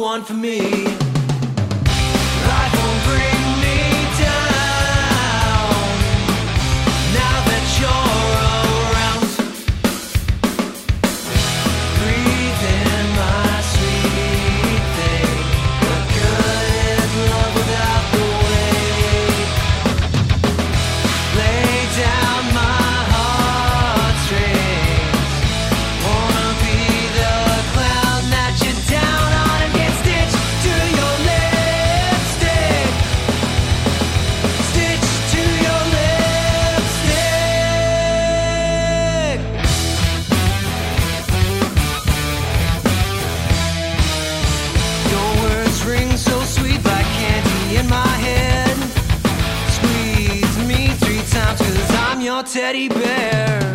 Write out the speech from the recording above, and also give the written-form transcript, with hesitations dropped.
one for me. Life won't bring me down now that you're around. Breathe in my sweet thing, but good in love without the weight. Lay down my heartstrings. Wanna be the clown that you're down on and get stitched to your lipstick. Stitched to your lipstick. Your words ring so sweet like candy in my head. Squeeze me 3 times 'cause I'm your teddy bear.